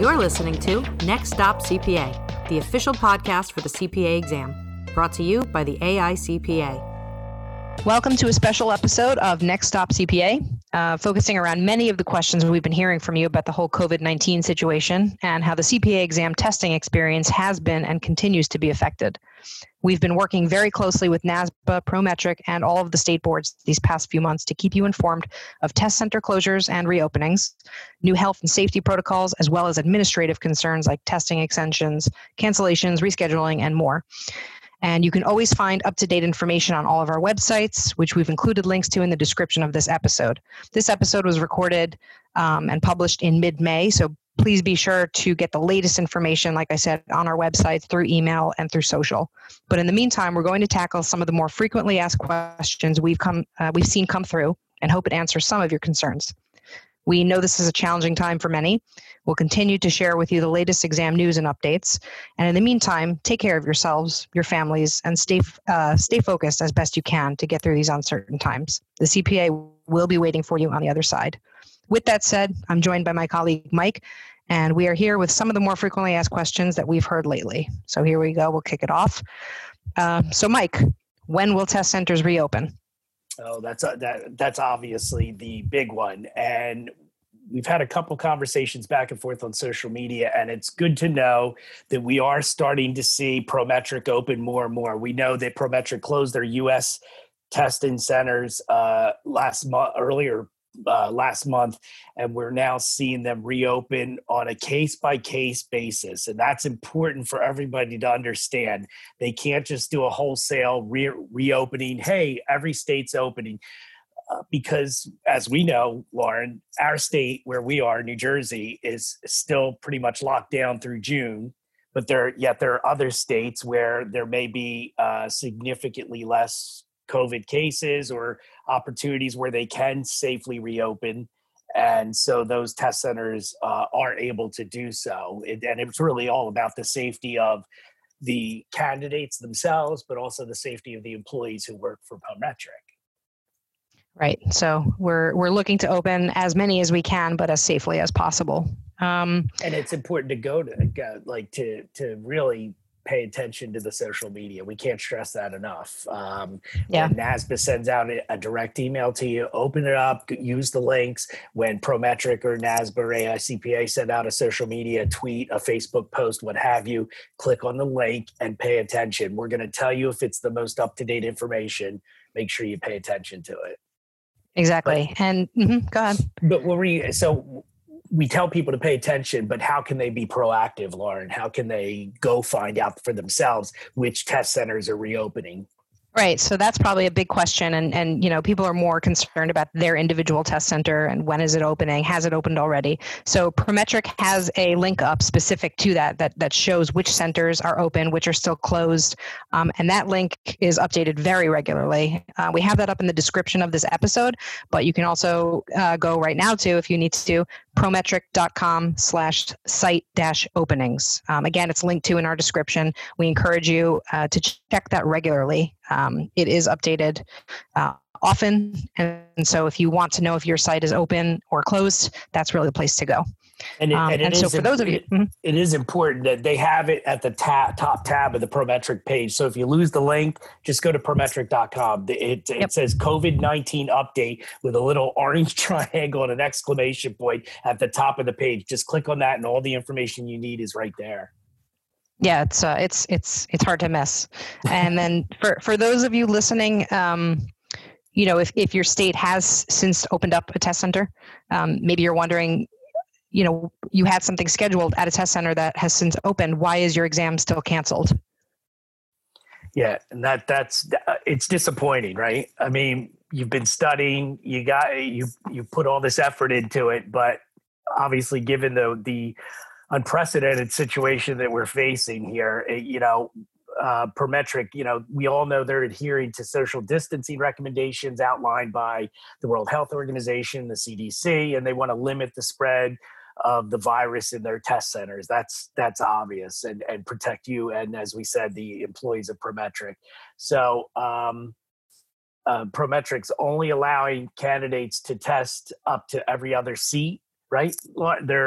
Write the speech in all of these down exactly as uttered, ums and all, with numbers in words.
You're listening to Next Stop C P A, the official podcast for the C P A exam, brought to you by the A I C P A. Welcome to a special episode of Next Stop C P A, uh, focusing around many of the questions we've been hearing from you about the whole COVID nineteen situation and how the C P A exam testing experience has been and continues to be affected. We've been working very closely with NASBA, Prometric, and all of the state boards these past few months to keep you informed of test center closures and reopenings, new health and safety protocols, as well as administrative concerns like testing extensions, cancellations, rescheduling, and more. And you can always find up-to-date information on all of our websites, which we've included links to in the description of this episode. This episode was recorded um, and published in mid-May, so please be sure to get the latest information, like I said, on our website, through email, and through social. But in the meantime, we're going to tackle some of the more frequently asked questions we've come uh, we've seen come through and hope it answers some of your concerns. We know this is a challenging time for many. We'll continue to share with you the latest exam news and updates. And in the meantime, take care of yourselves, your families, and stay uh, stay focused as best you can to get through these uncertain times. The C P A will be waiting for you on the other side. With that said, I'm joined by my colleague, Mike, and we are here with some of the more frequently asked questions that we've heard lately. So here we go. We'll kick it off. Uh, so Mike, when will test centers reopen? Oh, that's uh, that. That's obviously the big one, and we've had a couple conversations back and forth on social media, and it's good to know that we are starting to see Prometric open more and more. We know that Prometric closed their U S testing centers uh, last month, earlier uh, last month, and we're now seeing them reopen on a case-by-case basis, and that's important for everybody to understand. They can't just do a wholesale re- reopening. Hey, every state's opening. Uh, because as we know, Lauren, our state where we are, New Jersey, is still pretty much locked down through June, but there yet there are other states where there may be uh, significantly less COVID cases or opportunities where they can safely reopen. And so those test centers uh, are able to do so. It, and it's really all about the safety of the candidates themselves, but also the safety of the employees who work for Prometric. Right. So we're we're looking to open as many as we can, but as safely as possible. Um, and it's important to go to go, like to to really pay attention to the social media. We can't stress that enough. Um, yeah. When NASBA sends out a, a direct email to you, open it up, use the links. When Prometric or NASBA or A I C P A send out a social media tweet, a Facebook post, what have you, click on the link and pay attention. We're going to tell you if it's the most up-to-date information. Make sure you pay attention to it. Exactly. But, and mm-hmm, go ahead. But what were you, so we tell people to pay attention, but how can they be proactive, Lauren? How can they go find out for themselves which test centers are reopening? Right. So that's probably a big question. And, and, you know, people are more concerned about their individual test center and when is it opening? Has it opened already? So Prometric has a link up specific to that, that, that shows which centers are open, which are still closed. Um, and that link is updated very regularly. Uh, we have that up in the description of this episode, but you can also uh, go right now to, if you need to, prometric.com slash site dash openings. Um, again, it's linked to in our description. We encourage you uh, to check that regularly. Um, it is updated uh, often. And so if you want to know if your site is open or closed, that's really the place to go. And, it, um, and, it and is, so for those of you, it, mm-hmm. it is important that they have it at the tab, top tab of the Prometric page. So if you lose the link, just go to prometric dot com. It, it yep. says COVID nineteen update with a little orange triangle and an exclamation point at the top of the page. Just click on that and all the information you need is right there. Yeah, it's uh, it's it's it's hard to miss. And then for, for those of you listening, um, you know, if, if your state has since opened up a test center, um, maybe you're wondering, you know, you had something scheduled at a test center that has since opened. Why is your exam still canceled? Yeah, and that that's it's disappointing, right? I mean, you've been studying, you got you you put all this effort into it, but obviously, given the the unprecedented situation that we're facing here, you know, uh, Prometric, you know, we all know they're adhering to social distancing recommendations outlined by the World Health Organization, the C D C, and they want to limit the spread of the virus in their test centers. That's that's obvious, and and protect you and, as we said, the employees of Prometric. So um, uh, Prometric's only allowing candidates to test up to every other seat, right? They're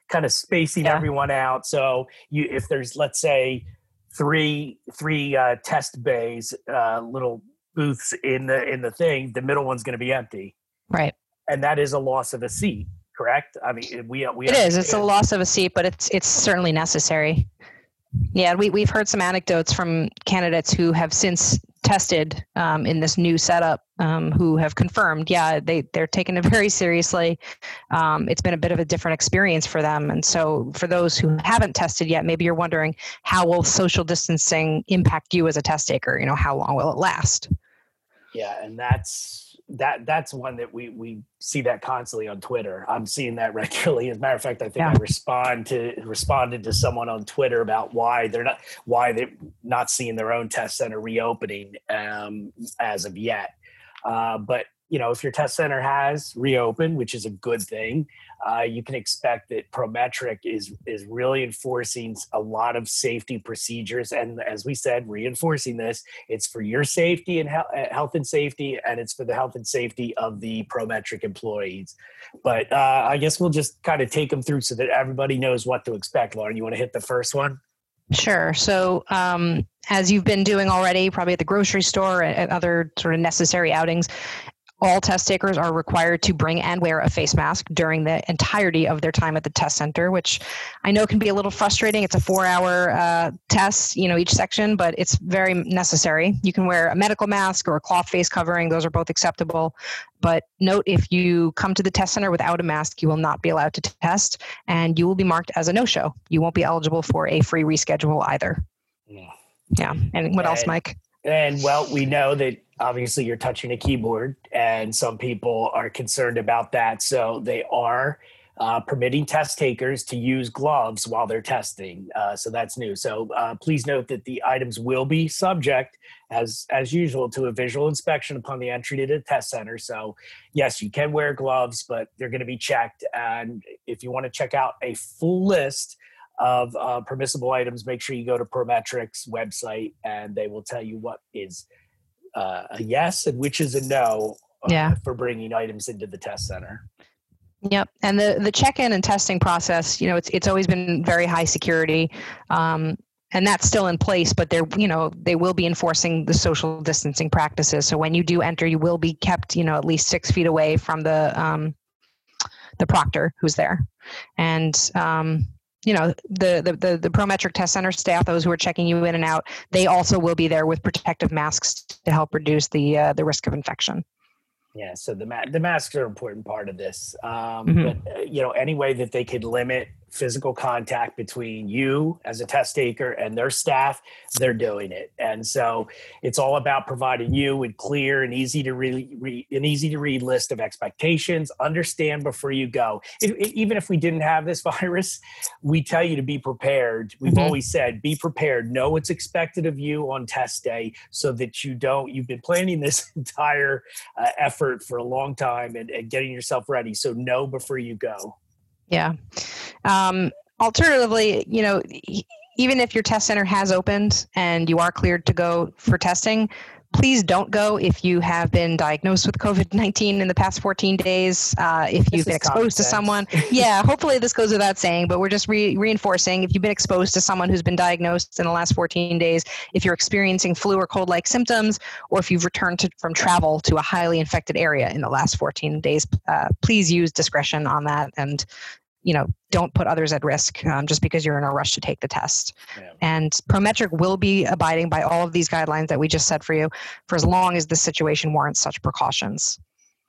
kind of spacing Yeah. everyone out. So you, if there's, let's say, three three uh, test bays, uh, little booths in the in the thing, the middle one's going to be empty, Right. and that is a loss of a seat. Correct? I mean, we we It is. It's a understand. loss of a seat, but it's it's certainly necessary. Yeah, we we've heard some anecdotes from candidates who have since tested um, in this new setup, um, who have confirmed, yeah, they they're taking it very seriously. Um, it's been a bit of a different experience for them, and so for those who haven't tested yet, maybe you're wondering, how will social distancing impact you as a test taker? You know, how long will it last? Yeah, and that's that that's one that we we see that constantly on Twitter. I'm seeing that regularly. As a matter of fact, I think Yeah. I respond to responded to someone on Twitter about why they're not why they're not seeing their own test center reopening um, as of yet. Uh, but you know, if your test center has reopened, which is a good thing, uh, you can expect that Prometric is is really enforcing a lot of safety procedures. And as we said, reinforcing this, it's for your safety and he- health and safety, and it's for the health and safety of the Prometric employees. But uh, I guess we'll just kind of take them through so that everybody knows what to expect. Lauren, you want to hit the first one? Sure. So, um, as you've been doing already, probably at the grocery store and other sort of necessary outings, all test takers are required to bring and wear a face mask during the entirety of their time at the test center, which I know can be a little frustrating. It's a four-hour uh, test, you know, each section, but it's very necessary. You can wear a medical mask or a cloth face covering. Those are both acceptable. But note, if you come to the test center without a mask, you will not be allowed to test, and you will be marked as a no-show. You won't be eligible for a free reschedule either. Yeah. Yeah. And what else, And- Mike? And well, we know that obviously you're touching a keyboard, and some people are concerned about that. So they are uh, permitting test takers to use gloves while they're testing. Uh, so that's new. So uh, please note that the items will be subject, as as usual, to a visual inspection upon the entry to the test center. So yes, you can wear gloves, but they're going to be checked. And if you want to check out a full list of uh, permissible items, make sure you go to Prometric's website, and they will tell you what is uh, a yes and which is a no uh, Yeah. for bringing items into the test center. Yep. And the, the check-in and testing process, you know, it's it's always been very high security. Um, and that's still in place, but they're, you know, they will be enforcing the social distancing practices. So when you do enter, you will be kept, you know, at least six feet away from the um, the proctor who's there. And um, you know, the, the, the, the Prometric Test Center staff, those who are checking you in and out, they also will be there with protective masks to help reduce the uh, the risk of infection. Yeah, so the ma- the masks are an important part of this. Um, Mhm. But, uh, you know, any way that they could limit physical contact between you as a test taker and their staff, they're doing it. And so it's all about providing you with clear and easy to read, re- an easy to read list of expectations. Understand before you go. If, even if we didn't have this virus, we tell you to be prepared. We've Mhm. always said, be prepared. Know what's expected of you on test day so that you don't, you've been planning this entire uh, effort for a long time and, and getting yourself ready. So know before you go. Yeah. Um, alternatively, you know, e- even if your test center has opened and you are cleared to go for testing, please don't go if you have been diagnosed with COVID nineteen in the past fourteen days, uh, if This you've is been common exposed to sense. someone. Yeah, hopefully this goes without saying, but we're just re- reinforcing, if you've been exposed to someone who's been diagnosed in the last fourteen days, if you're experiencing flu or cold-like symptoms, or if you've returned to, from travel to a highly infected area in the last fourteen days, uh, please use discretion on that, and you know, don't put others at risk um, just because you're in a rush to take the test. Yeah. And Prometric will be abiding by all of these guidelines that we just said for you for as long as the situation warrants such precautions.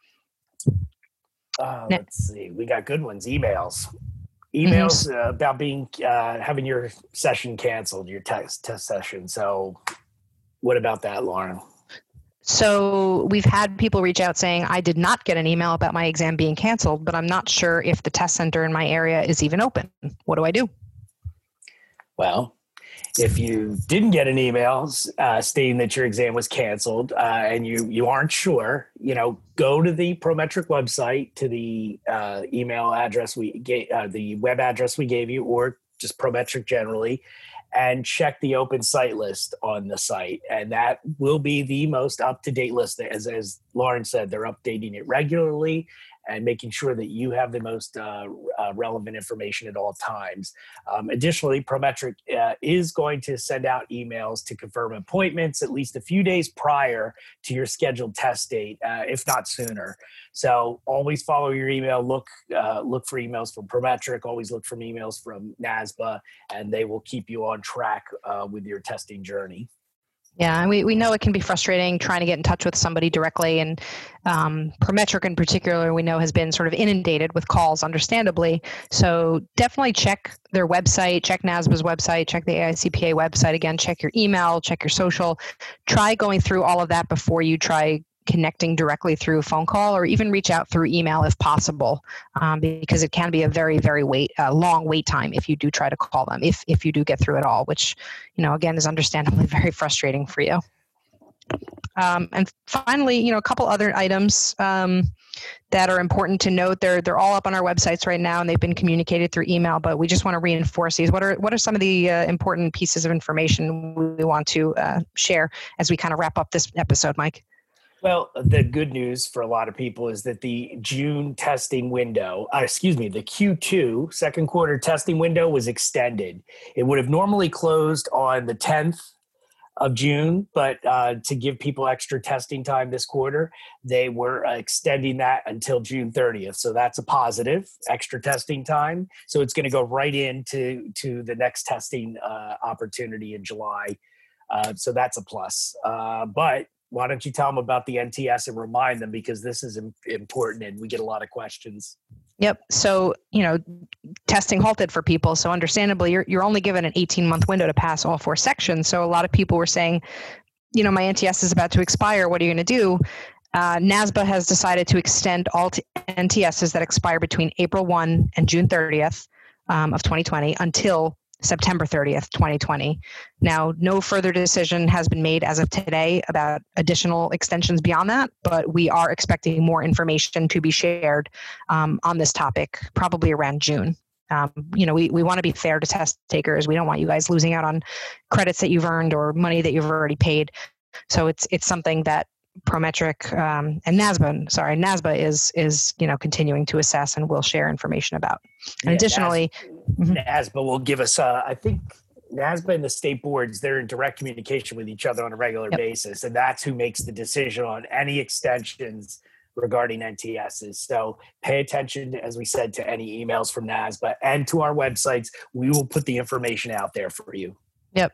Uh, Ne- let's see. We got good ones. Emails. Emails uh, about being uh, having your session canceled, your test test session. So, what about that, Lauren? So we've had people reach out saying, I did not get an email about my exam being canceled, but I'm not sure if the test center in my area is even open. What do I do? Well, if you didn't get an email uh, stating that your exam was canceled uh, and you you aren't sure, you know, go to the Prometric website, to the uh, email address we gave, uh, the web address we gave you, or just Prometric generally, and check the open site list on the site. And that will be the most up-to-date list. As, as Lauren said, they're updating it regularly. and making sure that you have the most uh, uh, relevant information at all times. Um, additionally, Prometric uh, is going to send out emails to confirm appointments at least a few days prior to your scheduled test date, uh, if not sooner. So always follow your email. Look, uh, look for emails from Prometric. Always look for emails from NASBA, and they will keep you on track uh, with your testing journey. Yeah, and we, we know it can be frustrating trying to get in touch with somebody directly, and um, Prometric in particular, we know has been sort of inundated with calls, understandably. So definitely check their website, check NASBA's website, check the A I C P A website again, check your email, check your social. Try going through all of that before you try connecting directly through a phone call, or even reach out through email if possible, um, because it can be a very, very wait, uh, long wait time if you do try to call them, if if you do get through it all, which, you know, again, is understandably very frustrating for you. Um, and finally, you know, a couple other items um, that are important to note. They're they're all up on our websites right now, and they've been communicated through email. But we just want to reinforce these. What are what are some of the uh, important pieces of information we want to uh, share as we kind of wrap up this episode, Mike? Well, the good news for a lot of people is that the June testing window, uh, excuse me, the Q two second quarter testing window was extended. It would have normally closed on the tenth of June, but uh, to give people extra testing time this quarter, they were uh, extending that until June thirtieth. So that's a positive, extra testing time. So it's going to go right into to the next testing uh, opportunity in July. Uh, so that's a plus. Uh, but why don't you tell them about the N T S and remind them, because this is important and we get a lot of questions. Yep. So, you know, testing halted for people. So understandably, you're you're only given an eighteen month window to pass all four sections. So a lot of people were saying, you know, my N T S is about to expire. What are you going to do? Uh, NASBA has decided to extend all t- N T Ss that expire between April first and June thirtieth um, of twenty twenty until September thirtieth, twenty twenty. Now, no further decision has been made as of today about additional extensions beyond that, but we are expecting more information to be shared um, on this topic, probably around June. Um, you know, we, we want to be fair to test takers. We don't want you guys losing out on credits that you've earned or money that you've already paid. So it's it's something that Prometric um, and NASBA, sorry, NASBA is is you know continuing to assess and will share information about. And yeah, additionally, NASBA, NASBA will give us. Uh, I think NASBA and the state boards, they're in direct communication with each other on a regular yep. basis, and that's who makes the decision on any extensions regarding N T Ss. So pay attention, as we said, to any emails from NASBA and to our websites. We will put the information out there for you. Yep.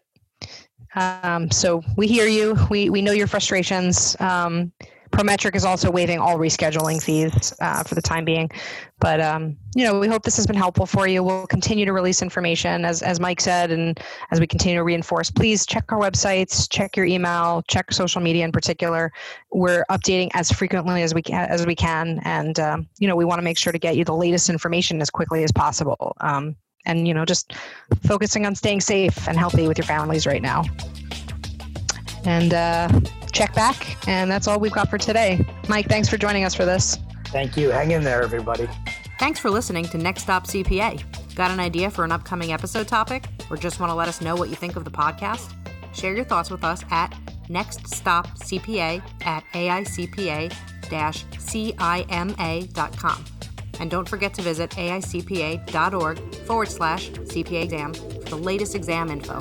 Um, so we hear you. We we know your frustrations. Um, Prometric is also waiving all rescheduling fees uh, for the time being. But, um, you know, we hope this has been helpful for you. We'll continue to release information, as as Mike said, and as we continue to reinforce. Please check our websites, check your email, check social media in particular. We're updating as frequently as we can, as we can. And, um, you know, we want to make sure to get you the latest information as quickly as possible. Um, and, you know, just focusing on staying safe and healthy with your families right now. And uh, check back. And that's all we've got for today. Mike, thanks for joining us for this. Thank you. Hang in there, everybody. Thanks for listening to Next Stop C P A. Got an idea for an upcoming episode topic? Or just want to let us know what you think of the podcast? Share your thoughts with us at nextstopcpa at aicpa-cima dot com. And don't forget to visit aicpa.org forward slash CPA exam for the latest exam info.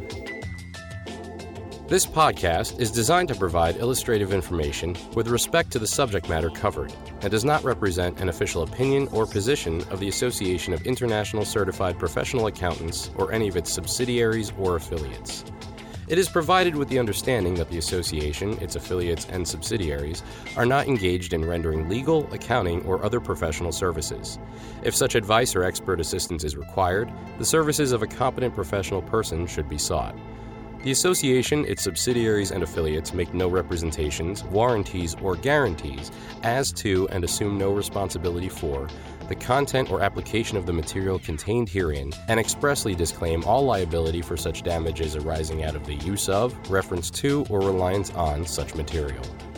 This podcast is designed to provide illustrative information with respect to the subject matter covered and does not represent an official opinion or position of the Association of International Certified Professional Accountants or any of its subsidiaries or affiliates. It is provided with the understanding that the association, its affiliates, and subsidiaries are not engaged in rendering legal, accounting, or other professional services. If such advice or expert assistance is required, the services of a competent professional person should be sought. The association, its subsidiaries, and affiliates make no representations, warranties, or guarantees as to and assume no responsibility for the content or application of the material contained herein, and expressly disclaim all liability for such damages arising out of the use of, reference to, or reliance on such material.